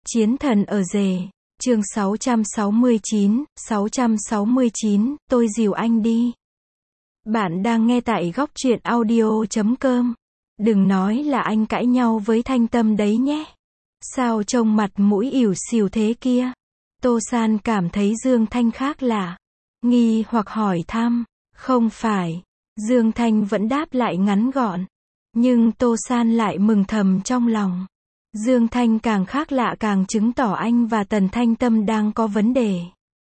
Chiến thần ở rể. Chương 669, tôi dìu anh đi. Bạn đang nghe tại góc truyện audio.com. Đừng nói là anh cãi nhau với Thanh Tâm đấy nhé. Sao trông mặt mũi ỉu xìu thế kia? Tô San cảm thấy Dương Thanh khác lạ. Nghi hoặc hỏi thăm. Không phải. Dương Thanh vẫn đáp lại ngắn gọn. Nhưng Tô San lại mừng thầm trong lòng. Dương Thanh càng khác lạ càng chứng tỏ anh và Tần Thanh Tâm đang có vấn đề.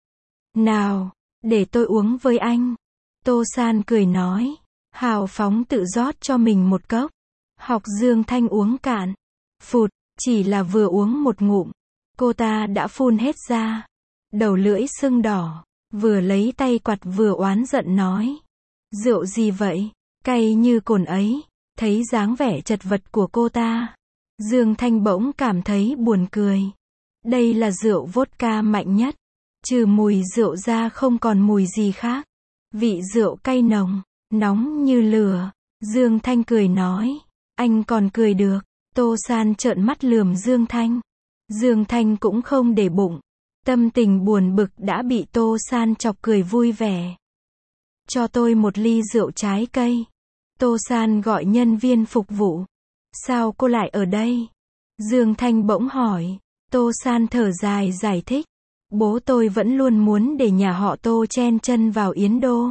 Nào, để tôi uống với anh. Tô San cười nói. Hào phóng tự rót cho mình một cốc. Học Dương Thanh uống cạn. Phụt, chỉ là vừa uống một ngụm. Cô ta đã phun hết ra. Đầu lưỡi sưng đỏ. Vừa lấy tay quạt vừa oán giận nói. Rượu gì vậy? Cay như cồn ấy. Thấy dáng vẻ chật vật của cô ta. Dương Thanh bỗng cảm thấy buồn cười. Đây là rượu vodka mạnh nhất. Trừ mùi rượu ra không còn mùi gì khác. Vị rượu cay nồng, nóng như lửa. Dương Thanh cười nói. Anh còn cười được. Tô San trợn mắt lườm Dương Thanh. Dương Thanh cũng không để bụng. Tâm tình buồn bực đã bị Tô San chọc cười vui vẻ. Cho tôi một ly rượu trái cây. Tô San gọi nhân viên phục vụ. Sao cô lại ở đây? Dương Thanh bỗng hỏi. Tô San thở dài giải thích. Bố tôi vẫn luôn muốn để nhà họ Tô chen chân vào Yến Đô.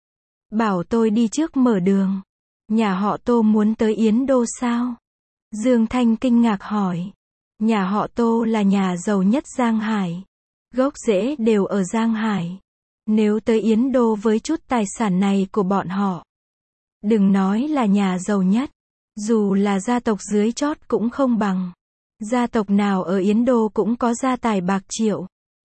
Bảo tôi đi trước mở đường. Nhà họ Tô muốn tới Yến Đô sao? Dương Thanh kinh ngạc hỏi. Nhà họ Tô là nhà giàu nhất Giang Hải. Gốc rễ đều ở Giang Hải. Nếu tới Yến Đô với chút tài sản này của bọn họ. Đừng nói là nhà giàu nhất. Dù là gia tộc dưới chót cũng không bằng. Gia tộc nào ở Yến Đô cũng có gia tài bạc triệu.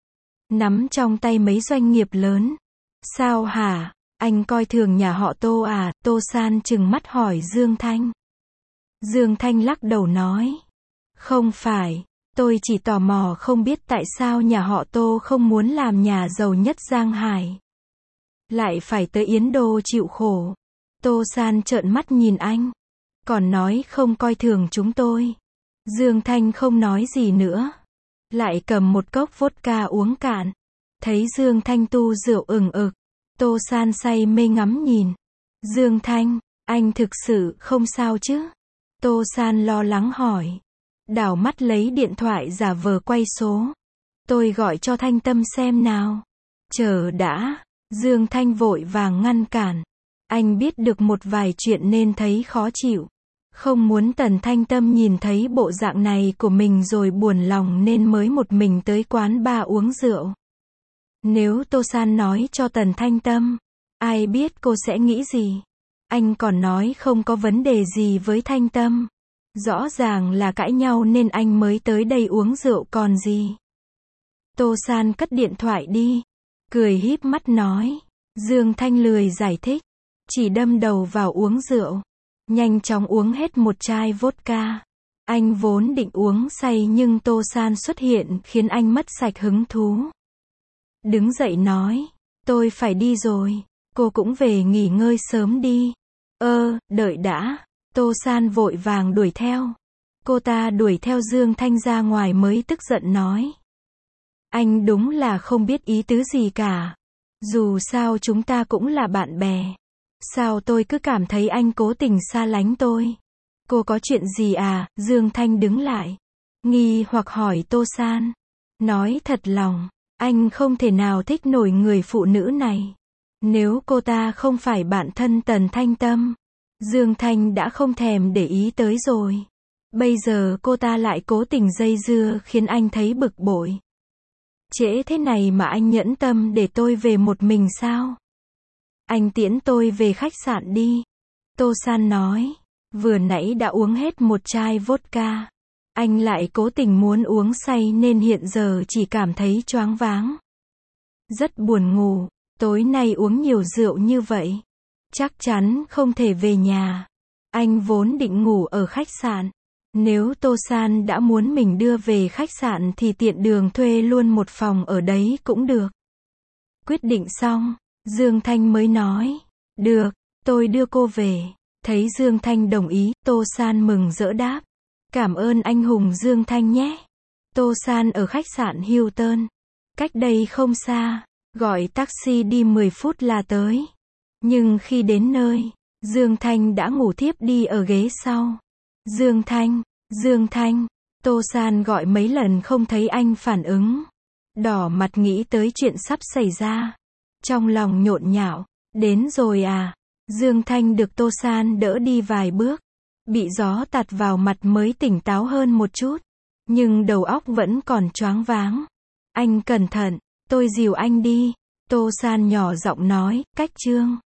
Nắm trong tay mấy doanh nghiệp lớn. Sao hả? Anh coi thường nhà họ Tô à? Tô San trừng mắt hỏi Dương Thanh. Dương Thanh lắc đầu nói. Không phải. Tôi chỉ tò mò không biết tại sao nhà họ Tô không muốn làm nhà giàu nhất Giang Hải. Lại phải tới Yến Đô chịu khổ. Tô San trợn mắt nhìn anh. Còn nói không coi thường chúng tôi. Dương Thanh không nói gì nữa. Lại cầm một cốc vodka uống cạn. Thấy Dương Thanh tu rượu ừng ực. Tô San say mê ngắm nhìn. Dương Thanh, anh thực sự không sao chứ? Tô San lo lắng hỏi. Đảo mắt lấy điện thoại giả vờ quay số. Tôi gọi cho Thanh Tâm xem nào. Chờ đã. Dương Thanh vội vàng ngăn cản. Anh biết được một vài chuyện nên thấy khó chịu. Không muốn Tần Thanh Tâm nhìn thấy bộ dạng này của mình rồi buồn lòng nên mới một mình tới quán bar uống rượu. Nếu Tô San nói cho Tần Thanh Tâm, ai biết cô sẽ nghĩ gì? Anh còn nói không có vấn đề gì với Thanh Tâm. Rõ ràng là cãi nhau nên anh mới tới đây uống rượu còn gì. Tô San cất điện thoại đi. Cười híp mắt nói. Dương Thanh lười giải thích. Chỉ đâm đầu vào uống rượu. Nhanh chóng uống hết một chai vodka. Anh vốn định uống say nhưng Tô San xuất hiện khiến anh mất sạch hứng thú. Đứng dậy nói. Tôi phải đi rồi. Cô cũng về nghỉ ngơi sớm đi. Đợi đã. Tô San vội vàng đuổi theo. Cô ta đuổi theo Dương Thanh ra ngoài mới tức giận nói. Anh đúng là không biết ý tứ gì cả. Dù sao chúng ta cũng là bạn bè. Sao tôi cứ cảm thấy anh cố tình xa lánh tôi? Cô có chuyện gì à? Dương Thanh đứng lại. Nghi hoặc hỏi Tô San. Nói thật lòng, anh không thể nào thích nổi người phụ nữ này. Nếu cô ta không phải bạn thân Tần Thanh Tâm, Dương Thanh đã không thèm để ý tới rồi. Bây giờ cô ta lại cố tình dây dưa khiến anh thấy bực bội. Trễ thế này mà anh nhẫn tâm để tôi về một mình sao? Anh tiễn tôi về khách sạn đi. Tô San nói. Vừa nãy đã uống hết một chai vodka. Anh lại cố tình muốn uống say nên hiện giờ chỉ cảm thấy choáng váng. Rất buồn ngủ. Tối nay uống nhiều rượu như vậy. Chắc chắn không thể về nhà. Anh vốn định ngủ ở khách sạn. Nếu Tô San đã muốn mình đưa về khách sạn thì tiện đường thuê luôn một phòng ở đấy cũng được. Quyết định xong, Dương Thanh mới nói. Được, tôi đưa cô về. Thấy Dương Thanh đồng ý, Tô San mừng rỡ đáp. Cảm ơn anh hùng Dương Thanh nhé. Tô San ở khách sạn Hilton. Cách đây không xa, gọi taxi đi 10 phút là tới. Nhưng khi đến nơi, Dương Thanh đã ngủ thiếp đi ở ghế sau. Dương Thanh, Tô San gọi mấy lần không thấy anh phản ứng. Đỏ mặt nghĩ tới chuyện sắp xảy ra. Trong lòng nhộn nhạo, đến rồi à? Dương Thanh được Tô San đỡ đi vài bước. Bị gió tạt vào mặt mới tỉnh táo hơn một chút. Nhưng đầu óc vẫn còn choáng váng. Anh cẩn thận, tôi dìu anh đi. Tô San nhỏ giọng nói, cách Trương.